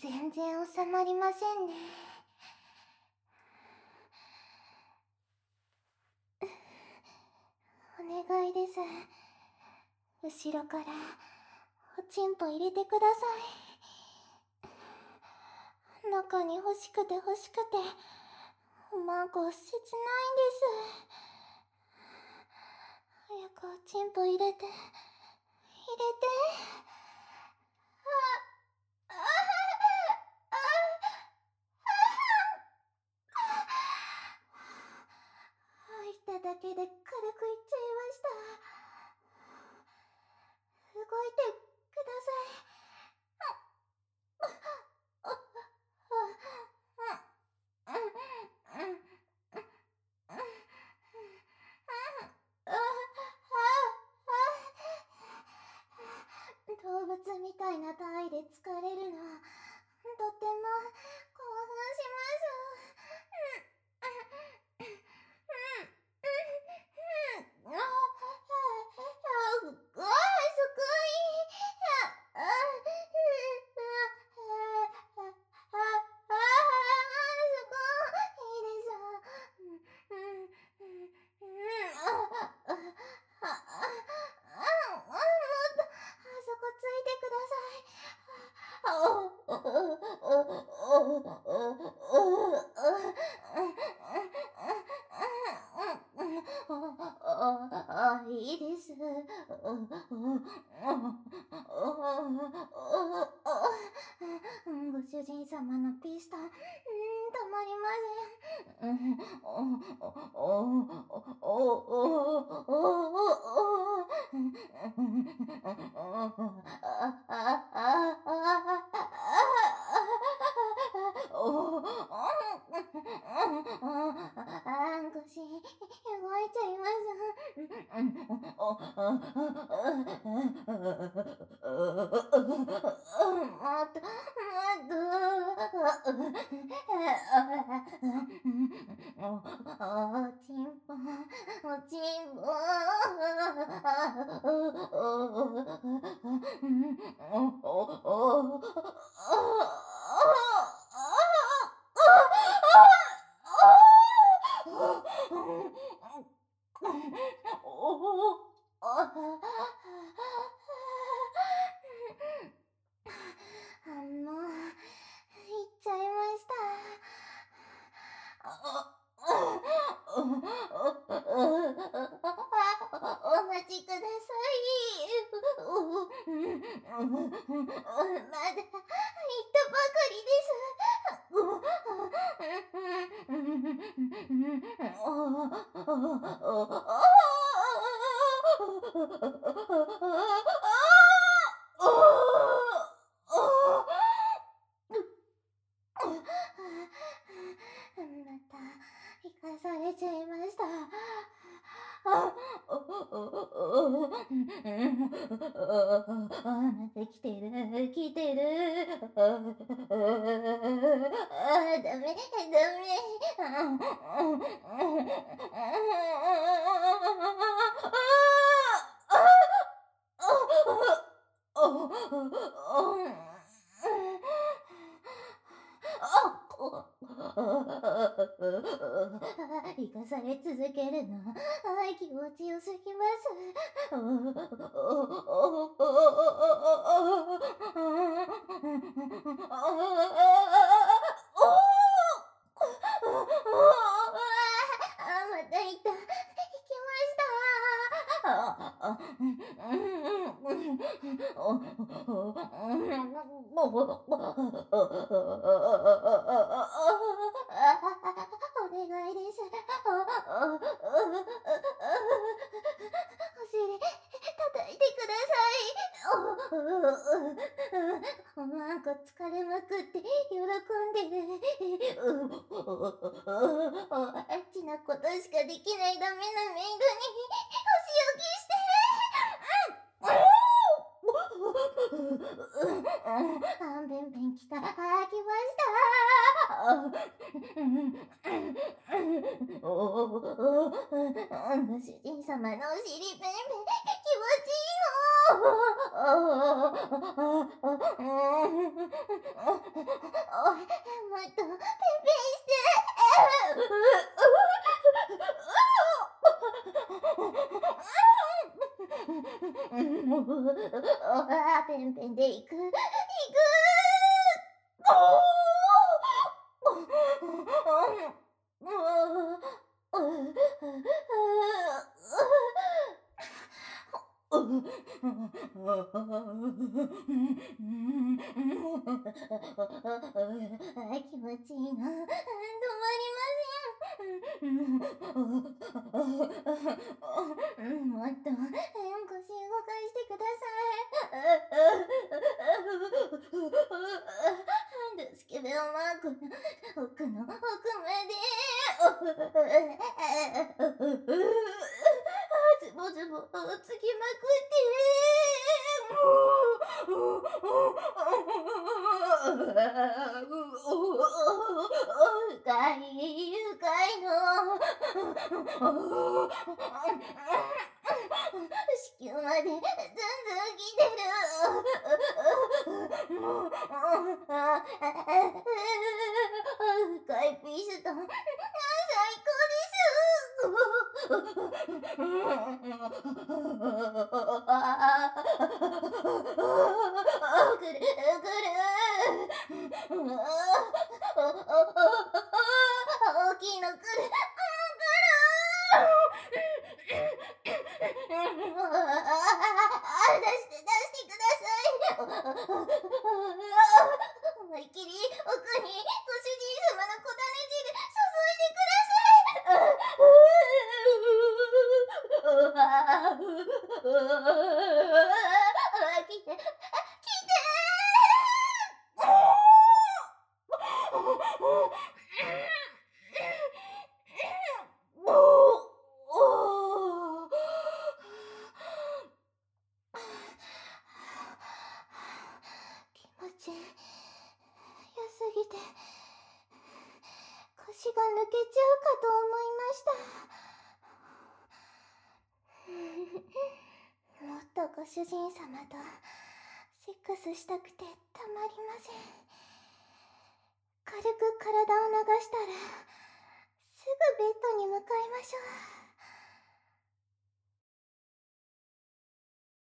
全然収まりませんね。お願いです。後ろからおちんぽ入れてください。中に欲しくて欲しくて、マンコ切ないんです。早くおちんぽ入れて、入れて。あああ吐いただけで軽くいっちゃいました。動いてください。動物みたいな体位で疲れるの、とても興奮しますいいです。ご主人様のピスタ、たまりません。腰、動いちゃいますおちんぽ、おちんぽ。行っちゃいました。お待ちください。まだ行ったばかりですまた生かされちゃいました。また来てる、来てる。ダメ、ダ生かされ続けるの、気持ちよすぎますまたいた。行きましたお願いです。お尻叩いてください。なんか疲れまくって喜んでる。エッチなことしかできないダメなメイドにお仕置きして。べんべんきた。来ました。ご主人様のお尻べんべん気持ちいいの。 ペンペンで行く。気持ちいいな。止まりません。もっと腰動かしてください。スケベをマークの奥の奥まで。ズボズボつきまくって。深いの。子宮までずんずん来てる。深いピストン最高です。ぐるぐる。大きいの来る。出してください。思いっきり奥にご主人様の小種汁注いでください。来て。気持ちよすぎて腰が抜けちゃうかと思いました。もっとご主人様とセックスしたくてたまりません。軽く体を流したらすぐベッドに向かいましょう。